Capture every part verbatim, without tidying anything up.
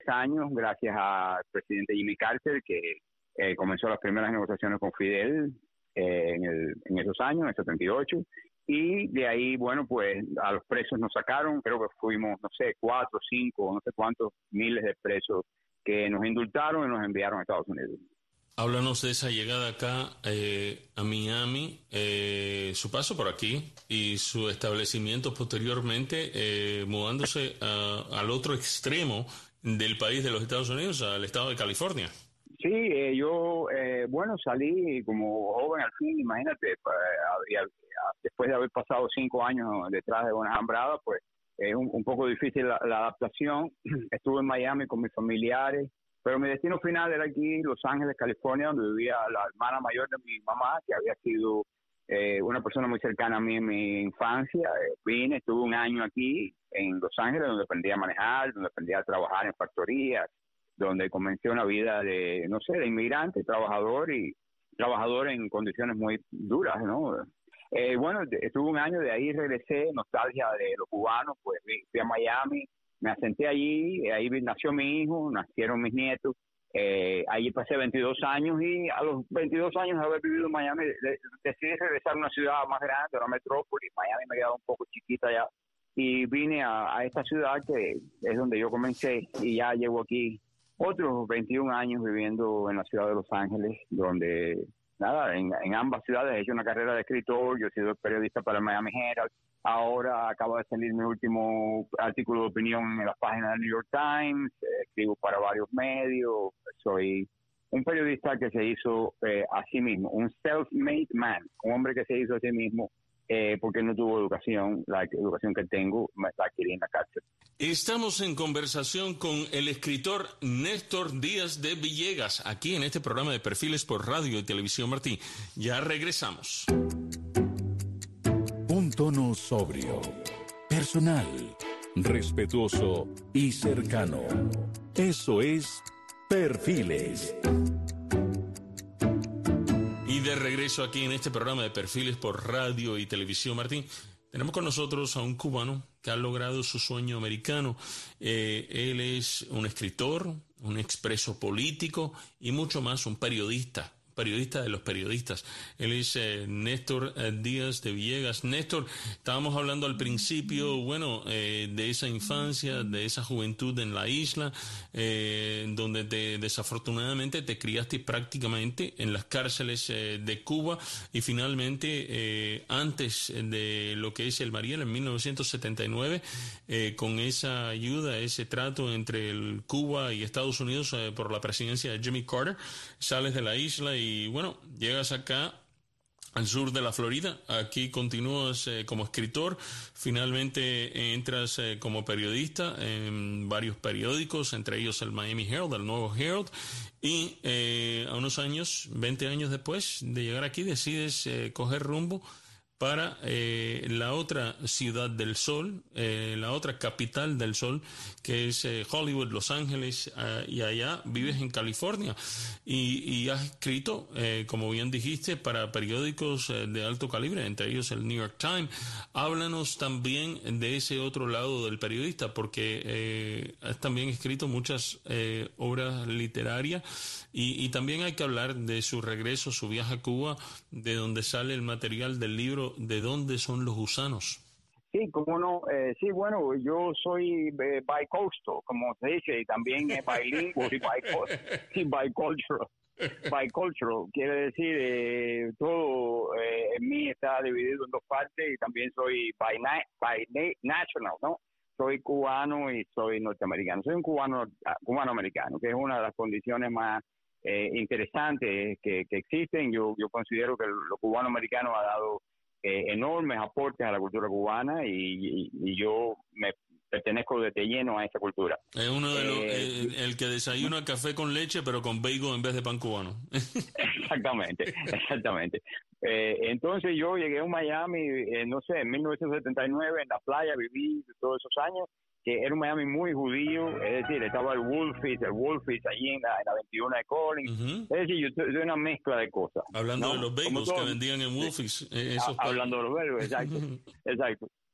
años, gracias al presidente Jimmy Carter, que eh, comenzó las primeras negociaciones con Fidel eh, en, el, en esos años, en el setenta y ocho, y de ahí, bueno, pues a los presos nos sacaron, creo que fuimos, no sé, cuatro, cinco, no sé cuántos miles de presos que nos indultaron y nos enviaron a Estados Unidos. Háblanos de esa llegada acá eh, a Miami, eh, su paso por aquí y su establecimiento posteriormente, eh, mudándose a, al otro extremo del país de los Estados Unidos, al estado de California. Sí, eh, yo, eh, bueno, salí como joven al fin, imagínate, pa, a, a, a, después de haber pasado cinco años detrás de una hambrada, pues es eh, un, un poco difícil la, la adaptación. Estuve en Miami con mis familiares, pero mi destino final era aquí, Los Ángeles, California, donde vivía la hermana mayor de mi mamá, que había sido eh, una persona muy cercana a mí en mi infancia. Eh, vine, estuve un año aquí en Los Ángeles, donde aprendí a manejar, donde aprendí a trabajar en factorías, donde comencé una vida de, no sé, de inmigrante, trabajador y trabajador en condiciones muy duras, ¿no? Eh, bueno, estuve un año, de ahí regresé, nostalgia de los cubanos, pues fui a Miami, me asenté allí, ahí nació mi hijo, nacieron mis nietos, eh, allí pasé veintidós años y a los veintidós años de haber vivido en Miami decidí regresar a una ciudad más grande, una metrópoli. Miami me quedaba un poco chiquita ya y vine a, a esta ciudad que es donde yo comencé y ya llevo aquí otros veintiún años viviendo en la ciudad de Los Ángeles, donde, nada, en, en ambas ciudades he hecho una carrera de escritor. Yo he sido periodista para el Miami Herald. Ahora acaba de salir mi último artículo de opinión en las páginas del New York Times. Eh, escribo para varios medios. Soy un periodista que se hizo eh, a sí mismo, un self-made man, un hombre que se hizo a sí mismo eh, porque no tuvo educación. La educación que tengo me la adquirí en la cárcel. Estamos en conversación con el escritor Néstor Díaz de Villegas, aquí en este programa de Perfiles por Radio y Televisión Martí. Ya regresamos. Un tono sobrio, personal, respetuoso y cercano. Eso es Perfiles. Y de regreso aquí en este programa de Perfiles por Radio y Televisión Martí, tenemos con nosotros a un cubano que ha logrado su sueño americano. Eh, él es un escritor, un expreso político y mucho más, un periodista, periodista de los periodistas. Él es eh, Néstor eh, Díaz de Villegas. Néstor, estábamos hablando al principio, bueno, eh, de esa infancia, de esa juventud en la isla, eh, donde te, desafortunadamente te criaste prácticamente en las cárceles eh, de Cuba y finalmente eh, antes de lo que es el Mariel en mil novecientos setenta y nueve, eh, con esa ayuda, ese trato entre el Cuba y Estados Unidos eh, por la presidencia de Jimmy Carter, sales de la isla y Y bueno, llegas acá al sur de la Florida, aquí continúas eh, como escritor, finalmente entras eh, como periodista en varios periódicos, entre ellos el Miami Herald, el Nuevo Herald, y eh, a unos años, veinte años después de llegar aquí, decides eh, coger rumbo para eh, la otra ciudad del sol, eh, la otra capital del sol, que es eh, Hollywood, Los Ángeles, uh, y allá vives en California. Y, y has escrito, eh, como bien dijiste, para periódicos eh, de alto calibre, entre ellos el New York Times. Háblanos también de ese otro lado del periodista, porque eh, has también escrito muchas eh, obras literarias y, y también hay que hablar de su regreso, su viaje a Cuba, de donde sale el material del libro ¿De dónde son los gusanos? Sí, como no, eh, sí, bueno, yo soy eh, bicoastal, como se dice, y también es bilingüe y, bico, y bicultural. Bicultural quiere decir eh, todo eh, en mí está dividido en dos partes y también soy binational, ¿no? Soy cubano y soy norteamericano. Soy un cubano cubano-americano, que es una de las condiciones más eh, interesantes que, que existen. Yo, yo considero que lo cubano-americano ha dado Eh, enormes aportes a la cultura cubana y, y, y yo me pertenezco desde lleno a esa cultura. Es uno de los, eh, el, el que desayuna café con leche pero con bagel en vez de pan cubano. Exactamente, exactamente. Eh, entonces yo llegué a Miami, eh, no sé, en mil novecientos setenta y nueve, en la playa, viví todos esos años, que era un Miami muy judío, es decir, estaba el Wolfies, el Wolfies allí en la, en la veintiuno de Collins, uh-huh. Es decir, yo soy una mezcla de cosas. Hablando ¿no? de los bagels que vendían en Wolfies. Eh, esos hablando de los bagels, exacto, exacto.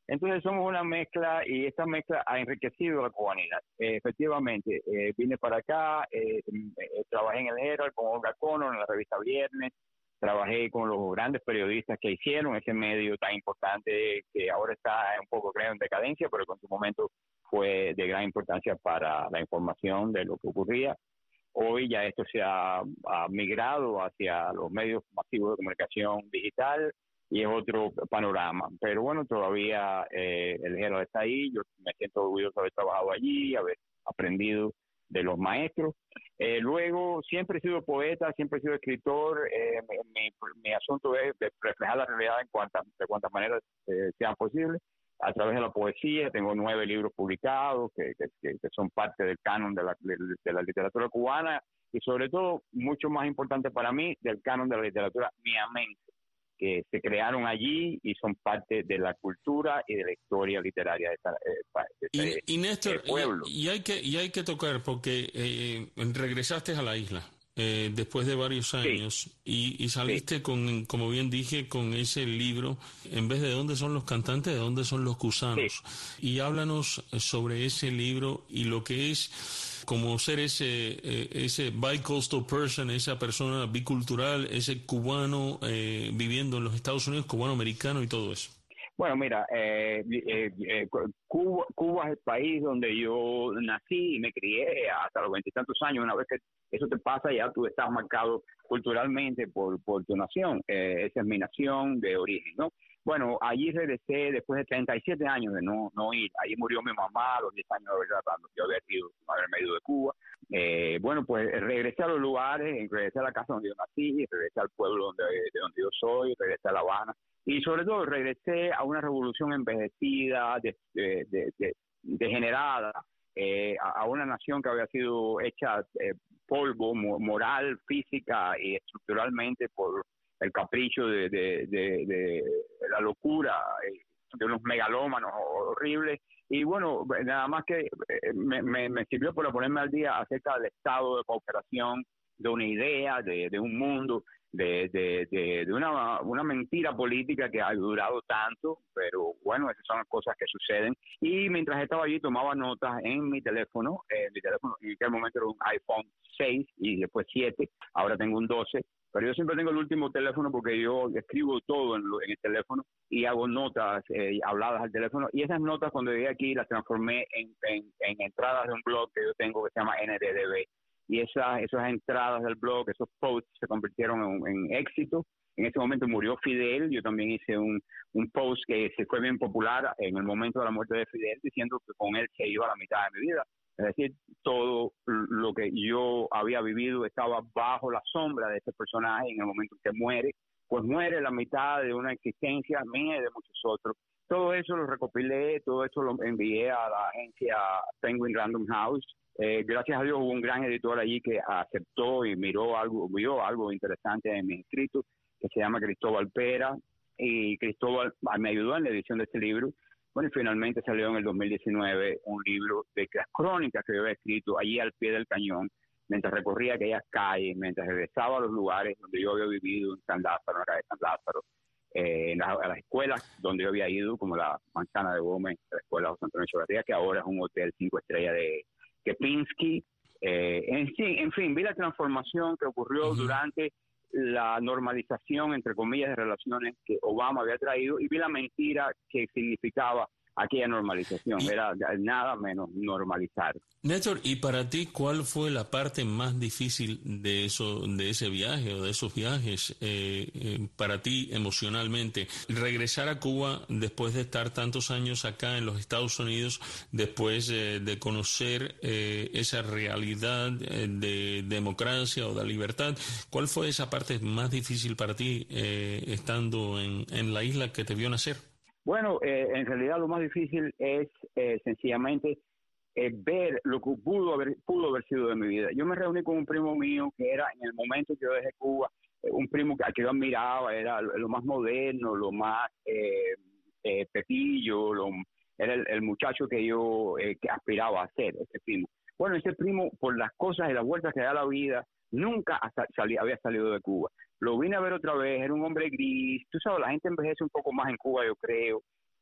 Entonces somos una mezcla y esta mezcla ha enriquecido la cubanidad. Eh, efectivamente, eh, vine para acá, eh, eh, trabajé en el Herald con Olga Conor, en la revista Viernes, trabajé con los grandes periodistas que hicieron ese medio tan importante que ahora está un poco, creo, en decadencia, pero que en su momento fue de gran importancia para la información de lo que ocurría. Hoy ya esto se ha, ha migrado hacia los medios masivos de comunicación digital y es otro panorama. Pero bueno, todavía eh, el Herald está ahí, yo me siento orgulloso de haber trabajado allí, haber aprendido de los maestros. Eh, luego, siempre he sido poeta, siempre he sido escritor, eh, mi, mi, mi asunto es reflejar la realidad en cuantas, de cuantas maneras eh, sean posibles. A través de la poesía, tengo nueve libros publicados que, que, que son parte del canon de la, de, de la literatura cubana y sobre todo, mucho más importante para mí, del canon de la literatura miamense, que se crearon allí y son parte de la cultura y de la historia literaria de, esta, de este y, y Néstor, pueblo. Y, y, hay que, y hay que tocar, porque eh, regresaste a la isla eh, después de varios años sí. y, y saliste sí. con, como bien dije, con ese libro, en vez de ¿dónde son los cantantes?, ¿de dónde son los cusanos? Sí. Y háblanos sobre ese libro y lo que es como ser ese eh, ese bi-coastal person, esa persona bicultural, ese cubano eh, viviendo en los Estados Unidos, cubano-americano y todo eso. Bueno, mira, eh, eh, eh, Cuba, Cuba es el país donde yo nací y me crié hasta los veintitantos años. Una vez que eso te pasa, ya tú estás marcado culturalmente por, por tu nación. Eh, esa es mi nación de origen, ¿no? Bueno, allí regresé después de treinta y siete años de no no ir. Allí murió mi mamá a los diez años de verdad, cuando yo había ido, haberme ido de Cuba. Eh, bueno, pues regresé a los lugares, regresé a la casa donde yo nací, regresé al pueblo donde, de donde yo soy, regresé a La Habana. Y sobre todo regresé a una revolución envejecida, de, de, de, de, degenerada, eh, a, a una nación que había sido hecha eh, polvo moral, física y estructuralmente por el capricho de, de, de, de la locura, eh, de unos megalómanos horribles. Y bueno, nada más que eh, me, me, me sirvió para ponerme al día acerca del estado de cooperación, de una idea, de, de un mundo, de, de, de, de una, una mentira política que ha durado tanto, pero bueno, esas son las cosas que suceden. Y mientras estaba allí tomaba notas en mi teléfono, eh, mi teléfono en aquel momento era un iPhone seis y después siete, ahora tengo un doce, pero yo siempre tengo el último teléfono porque yo escribo todo en, en el teléfono y hago notas eh, habladas al teléfono, y esas notas cuando llegué aquí las transformé en, en, en entradas de un blog que yo tengo que se llama N D D B. Y esas, esas entradas del blog, esos posts se convirtieron en, en éxito. En ese momento murió Fidel, yo también hice un, un post que se fue bien popular en el momento de la muerte de Fidel, diciendo que con él se iba la mitad de mi vida. Es decir, todo lo que yo había vivido estaba bajo la sombra de ese personaje. En el momento en que muere, pues muere la mitad de una existencia mía y de muchos otros. Todo eso lo recopilé, todo eso lo envié a la agencia Penguin Random House. Eh, gracias a Dios hubo un gran editor allí que aceptó y miró algo, vio algo interesante en mis escritos, que se llama Cristóbal Pera, y Cristóbal me ayudó en la edición de este libro. Bueno, y finalmente salió en el dos mil diecinueve un libro de las crónicas que yo había escrito allí al pie del cañón, mientras recorría aquellas calles, mientras regresaba a los lugares donde yo había vivido, en San Lázaro, en la calle San Lázaro, eh, en la, a las escuelas donde yo había ido, como la Manzana de Gómez, la escuela José Antonio Echeverría, que ahora es un hotel cinco estrellas de Kempinski. Eh, en, fin, en fin, vi la transformación que ocurrió uh-huh. durante la normalización, entre comillas, de relaciones que Obama había traído, y vi la mentira que significaba aquella normalización. Y, era nada menos normalizar. Néstor, ¿y para ti cuál fue la parte más difícil de eso, de ese viaje o de esos viajes eh, eh, para ti emocionalmente? Regresar a Cuba después de estar tantos años acá en los Estados Unidos, después eh, de conocer eh, esa realidad eh, de democracia o de libertad, ¿cuál fue esa parte más difícil para ti eh, estando en, en la isla que te vio nacer? Bueno, eh, en realidad lo más difícil es eh, sencillamente eh, ver lo que pudo haber, pudo haber sido de mi vida. Yo me reuní con un primo mío que era, en el momento que yo dejé Cuba, eh, un primo que, que yo admiraba, era lo, lo más moderno, lo más eh, eh, pepillo, lo, era el, el muchacho que yo eh, que aspiraba a ser, ese primo. Bueno, ese primo, por las cosas y las vueltas que da la vida, nunca hasta salí, había salido de Cuba. Lo vine a ver otra vez, era un hombre gris. Tú sabes, la gente envejece un poco más en Cuba, yo creo.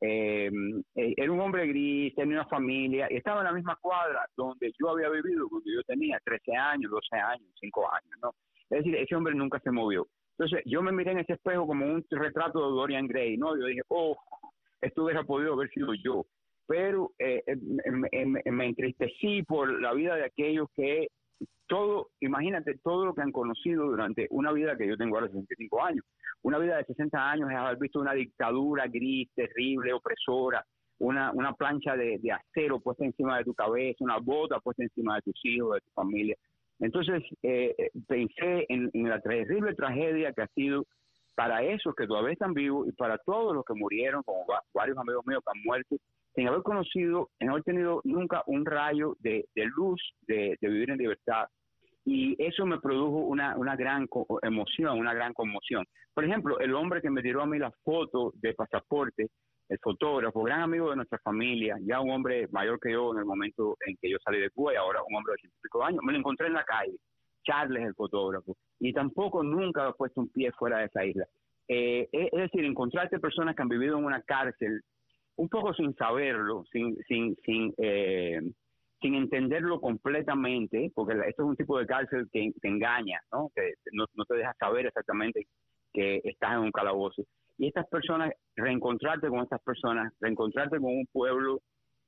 Eh, eh, era un hombre gris, tenía una familia, y estaba en la misma cuadra donde yo había vivido cuando yo tenía trece años, doce años, cinco años, ¿no? Es decir, ese hombre nunca se movió. Entonces, yo me miré en ese espejo como un retrato de Dorian Gray, ¿no? Yo dije, oh, esto hubiera podido haber sido yo. Pero eh, me, me, me entristecí por la vida de aquellos que todo, imagínate, todo lo que han conocido durante una vida que yo tengo ahora sesenta y cinco años. Una vida de sesenta años es haber visto una dictadura gris, terrible, opresora, una, una plancha de, de acero puesta encima de tu cabeza, una bota puesta encima de tus hijos, de tu familia. Entonces, eh, pensé en, en la terrible tragedia que ha sido para esos que todavía están vivos y para todos los que murieron, como va, varios amigos míos que han muerto, sin haber conocido, sin haber tenido nunca un rayo de, de luz, de, de vivir en libertad. Y eso me produjo una, una gran emoción, una gran conmoción. Por ejemplo, el hombre que me tiró a mí la foto de pasaporte, el fotógrafo, gran amigo de nuestra familia, ya un hombre mayor que yo en el momento en que yo salí de Cuba y ahora un hombre de ochenta y pico años, me lo encontré en la calle, Charles el fotógrafo, y tampoco nunca he puesto un pie fuera de esa isla. Eh, es decir, encontrarte personas que han vivido en una cárcel, un poco sin saberlo, sin sin sin eh, sin entenderlo completamente, porque esto es un tipo de cárcel que te engaña, ¿no? Que no, no te deja saber exactamente que estás en un calabozo. Y estas personas, reencontrarte con estas personas, reencontrarte con un pueblo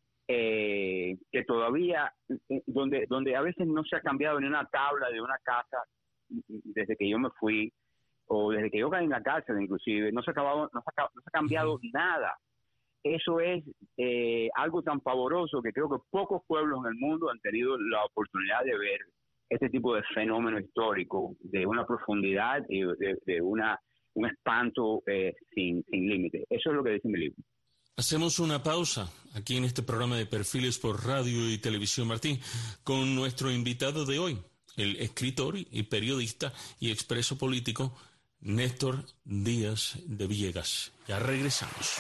eh, que todavía, eh, donde donde a veces no se ha cambiado ni una tabla de una casa desde que yo me fui, o desde que yo caí en la cárcel inclusive, no se ha, acabado, no se ha, no se ha cambiado uh-huh. nada. Eso es eh, algo tan pavoroso que creo que pocos pueblos en el mundo han tenido la oportunidad de ver este tipo de fenómeno histórico, de una profundidad y de, de una un espanto eh, sin, sin límite. Eso es lo que dice mi libro. Hacemos una pausa aquí en este programa de Perfiles por Radio y Televisión Martín con nuestro invitado de hoy, el escritor y periodista y expreso político Néstor Díaz de Villegas. Ya regresamos.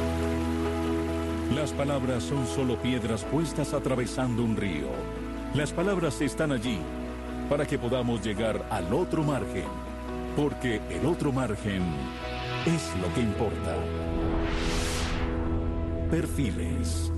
Las palabras son solo piedras puestas atravesando un río. Las palabras están allí para que podamos llegar al otro margen, porque el otro margen es lo que importa. Perfiles.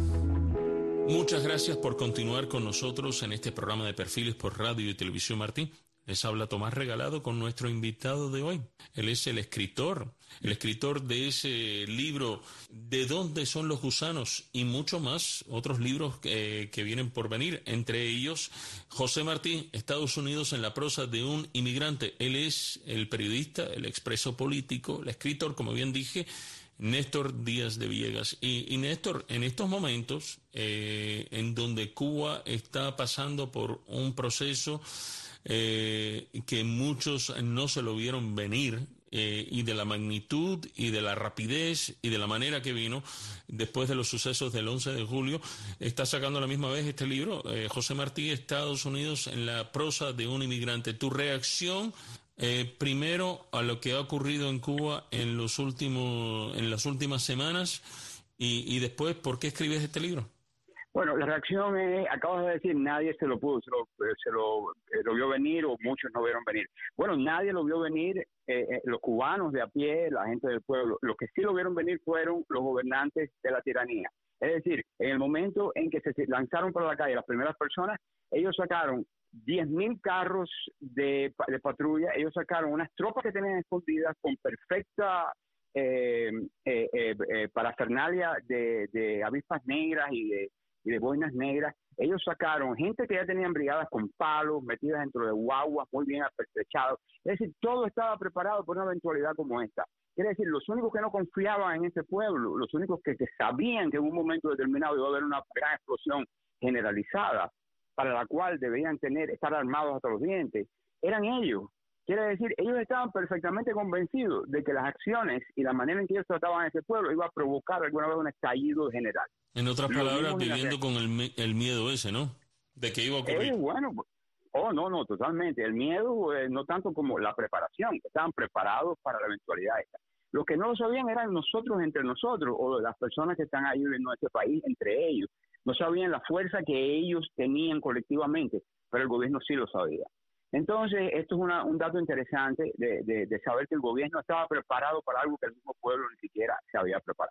Muchas gracias por continuar con nosotros en este programa de Perfiles por Radio y Televisión Martín. Les habla Tomás Regalado con nuestro invitado de hoy. Él es el escritor, el escritor de ese libro ¿De dónde son los gusanos? Y mucho más, otros libros que, que vienen por venir. Entre ellos, José Martí, Estados Unidos en la prosa de un inmigrante. Él es el periodista, el expreso político, el escritor, como bien dije, Néstor Díaz de Villegas. Y, y Néstor, en estos momentos, eh, en donde Cuba está pasando por un proceso Eh, que muchos no se lo vieron venir, eh, y de la magnitud y de la rapidez y de la manera que vino después de los sucesos del once de julio, está sacando a la misma vez este libro, eh, José Martí, Estados Unidos en la prosa de un inmigrante. Tu reacción eh, primero a lo que ha ocurrido en Cuba en los últimos en las últimas semanas y, y después, ¿por qué escribes este libro? Bueno, la reacción es, acabas de decir, nadie se lo pudo, se lo, se lo, eh, lo vio venir o muchos no vieron venir. Bueno, nadie lo vio venir, eh, eh, los cubanos de a pie, la gente del pueblo. Los que sí lo vieron venir fueron los gobernantes de la tiranía. Es decir, en el momento en que se lanzaron para la calle las primeras personas, ellos sacaron diez mil carros de, de patrulla, ellos sacaron unas tropas que tenían escondidas con perfecta eh, eh, eh, eh, parafernalia de, de avispas negras y de y de boinas negras. Ellos sacaron gente que ya tenían brigadas con palos, metidas dentro de guaguas, muy bien apertrechados. Es decir, todo estaba preparado por una eventualidad como esta. Quiere decir, los únicos que no confiaban en ese pueblo, los únicos que, que sabían que en un momento determinado iba a haber una gran explosión generalizada, para la cual debían tener, estar armados hasta los dientes, eran ellos. Quiere decir, ellos estaban perfectamente convencidos de que las acciones y la manera en que ellos trataban a ese pueblo iba a provocar alguna vez un estallido general. En otras palabras, viviendo con el, el miedo ese, ¿no? De que iba a ocurrir. Eh, bueno, oh, no, no, totalmente. El miedo, eh, no tanto como la preparación, estaban preparados para la eventualidad esta. Los que no lo sabían eran nosotros entre nosotros, o las personas que están ahí en nuestro país entre ellos. No sabían la fuerza que ellos tenían colectivamente, pero el gobierno sí lo sabía. Entonces, esto es una, un dato interesante de, de, de saber que el gobierno estaba preparado para algo que el mismo pueblo ni siquiera se había preparado.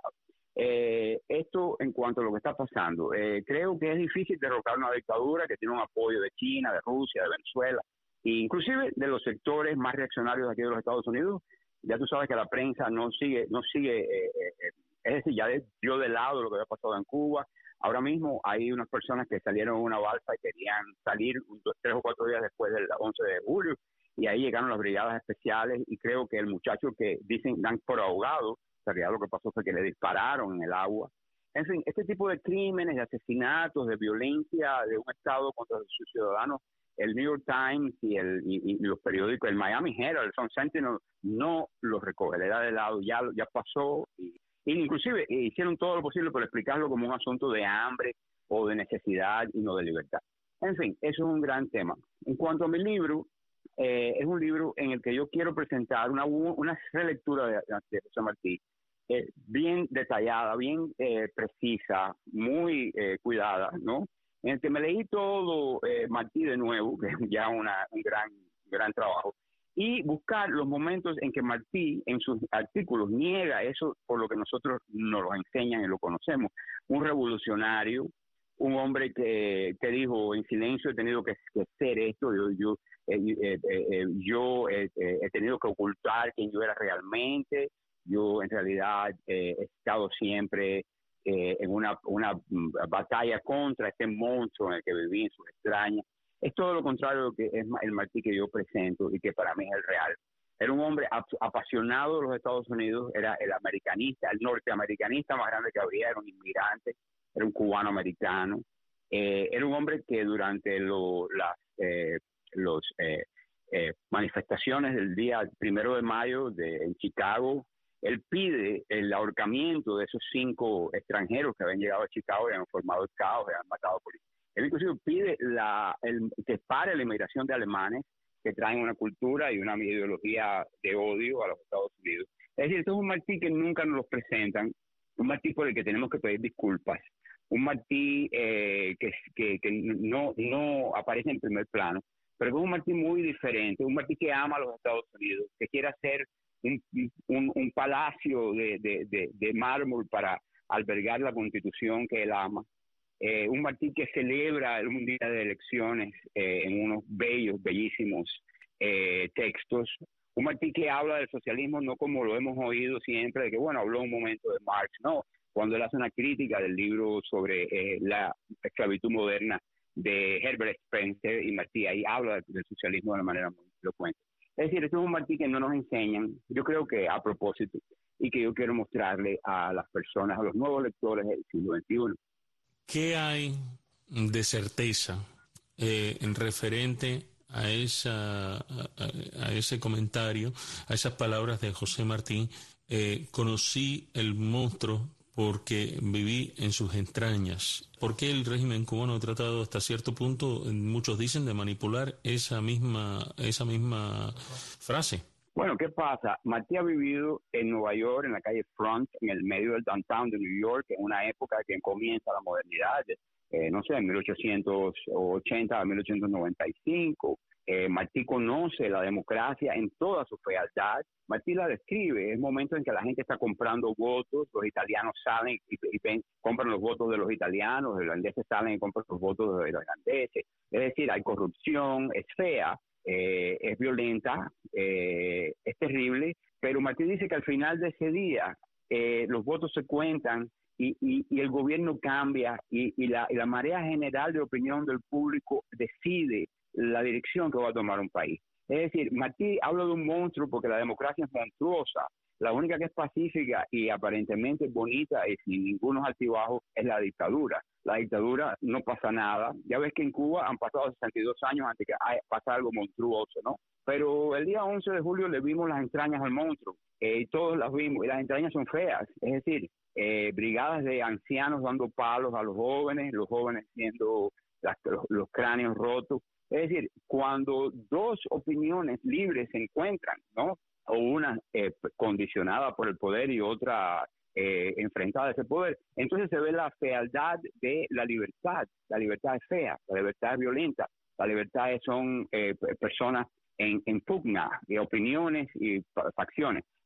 Eh, esto en cuanto a lo que está pasando. Eh, creo que es difícil derrocar una dictadura que tiene un apoyo de China, de Rusia, de Venezuela, e inclusive de los sectores más reaccionarios aquí de los Estados Unidos. Ya tú sabes que la prensa no sigue, no sigue, eh, eh, es decir, ya dio de lado lo que había pasado en Cuba. Ahora mismo hay unas personas que salieron en una balsa y querían salir tres o cuatro días después del once de julio, y ahí llegaron las brigadas especiales, y creo que el muchacho que dicen dan por ahogado, en realidad lo que pasó fue que le dispararon en el agua. En fin, este tipo de crímenes, de asesinatos, de violencia de un Estado contra sus ciudadanos, el New York Times y, el, y, y los periódicos, el Miami Herald, el Sun Sentinel, no los recoge, le da de lado, ya, ya pasó, y, y inclusive hicieron todo lo posible por explicarlo como un asunto de hambre o de necesidad y no de libertad. En fin, eso es un gran tema. En cuanto a mi libro, eh, es un libro en el que yo quiero presentar una, una relectura de, de José Martí, eh, bien detallada, bien eh, precisa, muy eh, cuidada, ¿no? En el que me leí todo eh, Martí de nuevo, que es ya una, un gran, gran trabajo, y buscar los momentos en que Martí en sus artículos niega eso por lo que nosotros nos lo enseñan y lo conocemos. Un revolucionario, un hombre que, que dijo en silencio he tenido que, que hacer esto, yo, yo, eh, eh, eh, yo eh, eh, he tenido que ocultar quién yo era realmente, yo en realidad eh, he estado siempre eh, en una, una batalla contra este monstruo en el que viví en sus extrañas. Es todo lo contrario de lo que es el Martí que yo presento y que para mí es el real. Era un hombre ap- apasionado de los Estados Unidos, era el americanista, el norteamericanista más grande que había, era un inmigrante, era un cubano americano, eh, era un hombre que durante lo, las eh, los, eh, eh, manifestaciones del día primero de mayo de, en Chicago, él pide el ahorcamiento de esos cinco extranjeros que habían llegado a Chicago y habían formado el caos, y habían matado a policías. Él inclusive pide la, el, que pare la inmigración de alemanes que traen una cultura y una ideología de odio a los Estados Unidos. Es decir, esto es un Martí que nunca nos lo presentan, un Martí por el que tenemos que pedir disculpas, un Martí eh, que, que, que no, no aparece en primer plano, pero es un Martí muy diferente, un Martí que ama a los Estados Unidos, que quiere hacer un, un, un palacio de, de, de, de mármol para albergar la Constitución que él ama. Eh, un Martí que celebra un día de elecciones eh, en unos bellos, bellísimos eh, textos. Un Martí que habla del socialismo no como lo hemos oído siempre, de que, bueno, habló un momento de Marx, no. Cuando él hace una crítica del libro sobre eh, la esclavitud moderna de Herbert Spencer y Martí, ahí habla del socialismo de una manera muy elocuente. Es decir, esto es un Martí que no nos enseñan, yo creo que a propósito, y que yo quiero mostrarle a las personas, a los nuevos lectores del siglo veintiuno. ¿Qué hay de certeza eh, en referente a esa a, a ese comentario, a esas palabras de José Martí? Eh, conocí el monstruo porque viví en sus entrañas. ¿Por qué el régimen cubano ha tratado hasta cierto punto, muchos dicen, de manipular esa misma esa misma frase? Bueno, ¿qué pasa? Martí ha vivido en Nueva York, en la calle Front, en el medio del downtown de New York, en una época que comienza la modernidad, eh, no sé, en mil ochocientos ochenta a mil ochocientos noventa y cinco. Eh, Martí conoce la democracia en toda su fealdad. Martí la describe, es momento en que la gente está comprando votos, los italianos salen y, y ven, compran los votos de los italianos, los irlandeses salen y compran los votos de los irlandeses. Es decir, hay corrupción, es fea. Eh, es violenta, eh, es terrible, pero Martí dice que al final de ese día eh, los votos se cuentan y, y, y el gobierno cambia y, y, la, y la marea general de opinión del público decide la dirección que va a tomar un país. Es decir, Martí habla de un monstruo porque la democracia es monstruosa. La única que es pacífica y aparentemente bonita y sin ningunos altibajos es la dictadura. La dictadura no pasa nada. Ya ves que en Cuba han pasado sesenta y dos años antes que pasa algo monstruoso, ¿no? Pero el día once de julio le vimos las entrañas al monstruo. Eh, todos las vimos y las entrañas son feas. Es decir, eh, brigadas de ancianos dando palos a los jóvenes, los jóvenes siendo las, los, los cráneos rotos. Es decir, cuando dos opiniones libres se encuentran, ¿no? O una eh, condicionada por el poder y otra eh, enfrentada a ese poder, entonces se ve la fealdad de la libertad. La libertad es fea, la libertad es violenta, la libertad es, son eh, personas en, en pugna de opiniones y facciones.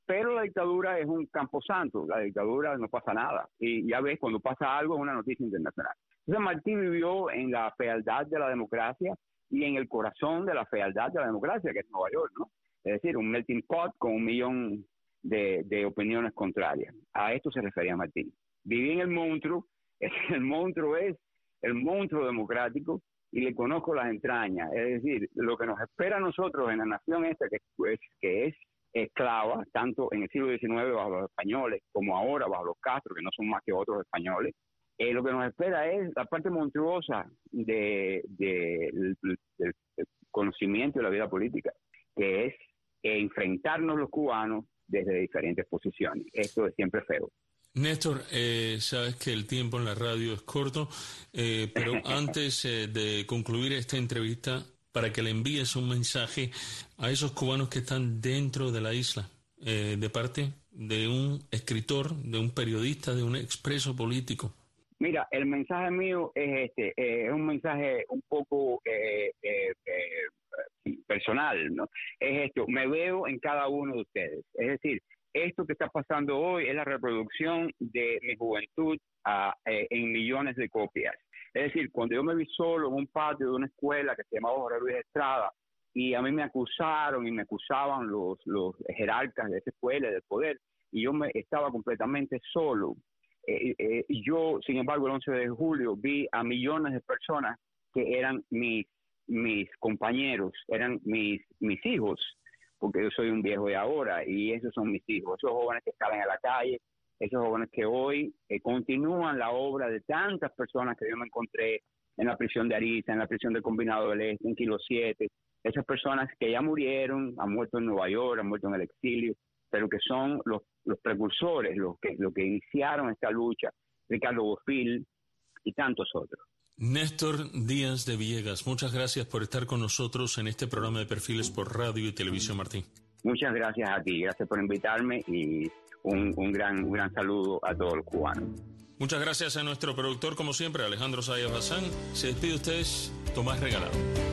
Pero la dictadura es un camposanto, la dictadura no pasa nada. Y ya ves, cuando pasa algo es una noticia internacional. Entonces Martí vivió en la fealdad de la democracia y en el corazón de la fealdad de la democracia, que es Nueva York, ¿no? Es decir, un melting pot con un millón de, de opiniones contrarias. A esto se refería Martí. Viví en el monstruo, el monstruo es el monstruo democrático y le conozco las entrañas. Es decir, lo que nos espera a nosotros en la nación esta, que es, que es esclava, tanto en el siglo diecinueve bajo los españoles, como ahora bajo los Castro, que no son más que otros españoles, eh, lo que nos espera es la parte monstruosa de, de, de, del, del conocimiento de la vida política, que es eh, enfrentarnos los cubanos desde diferentes posiciones. Esto es siempre feo. Néstor, eh, sabes que el tiempo en la radio es corto, eh, pero antes eh, de concluir esta entrevista, para que le envíes un mensaje a esos cubanos que están dentro de la isla, eh, de parte de un escritor, de un periodista, de un expreso político. Mira, el mensaje mío es este, eh, es un mensaje un poco eh, eh, eh, personal, ¿no? Es esto, me veo en cada uno de ustedes. Es decir, esto que está pasando hoy es la reproducción de mi juventud uh, eh, en millones de copias. Es decir, cuando yo me vi solo en un patio de una escuela que se llamaba Jorge Luis Estrada, y a mí me acusaron y me acusaban los, los jerarcas de esa escuela, del poder, y yo me estaba completamente solo. Eh, eh, yo, sin embargo, el once de julio vi a millones de personas que eran mis, mis compañeros, eran mis, mis hijos, porque yo soy un viejo de ahora, y esos son mis hijos, esos jóvenes que salen a la calle, esos jóvenes que hoy eh, continúan la obra de tantas personas que yo me encontré en la prisión de Ariza, en la prisión del Combinado del Este, en Kilo siete, esas personas que ya murieron, han muerto en Nueva York, han muerto en el exilio, pero que son los, los precursores, los que, los que iniciaron esta lucha, Ricardo Bofill y tantos otros. Néstor Díaz de Villegas, muchas gracias por estar con nosotros en este programa de Perfiles por Radio y Televisión Martín. Muchas gracias a ti, gracias por invitarme y un, un, gran, un gran saludo a todos los cubanos. Muchas gracias a nuestro productor, como siempre, Alejandro Sayas Bazán. Se despide de ustedes, Tomás Regalado.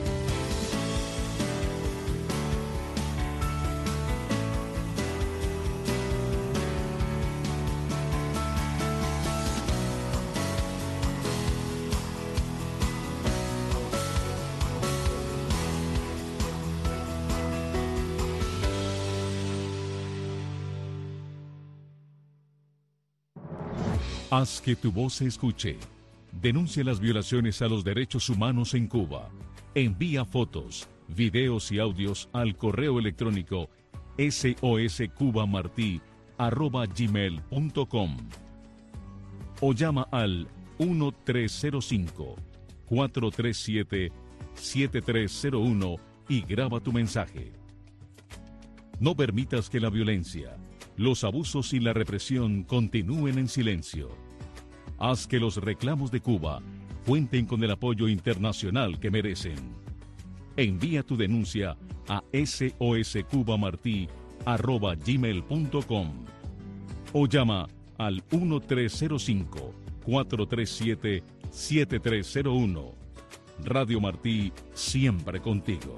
Haz que tu voz se escuche. Denuncia las violaciones a los derechos humanos en Cuba. Envía fotos, videos y audios al correo electrónico soscubamartí arroba gmail punto com o llama al uno tres cero cinco, cuatro tres siete, siete tres cero uno y graba tu mensaje. No permitas que la violencia, los abusos y la represión continúen en silencio. Haz que los reclamos de Cuba cuenten con el apoyo internacional que merecen. Envía tu denuncia a soscubamartí arroba gmail punto com o llama al uno tres cero cinco, cuatro tres siete, siete tres cero uno. Radio Martí, siempre contigo.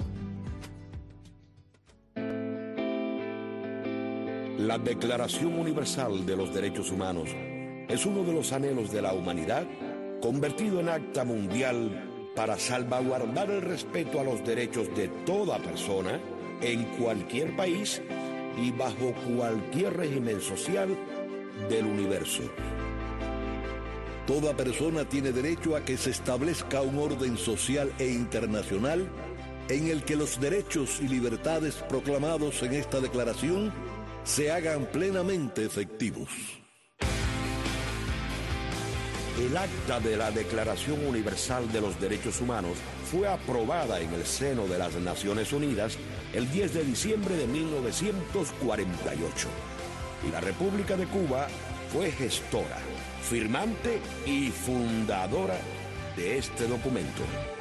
La Declaración Universal de los Derechos Humanos es uno de los anhelos de la humanidad convertido en acta mundial para salvaguardar el respeto a los derechos de toda persona en cualquier país y bajo cualquier régimen social del universo. Toda persona tiene derecho a que se establezca un orden social e internacional en el que los derechos y libertades proclamados en esta declaración se hagan plenamente efectivos. El acta de la Declaración Universal de los Derechos Humanos fue aprobada en el seno de las Naciones Unidas el diez de diciembre de mil novecientos cuarenta y ocho. Y la República de Cuba fue gestora, firmante y fundadora de este documento.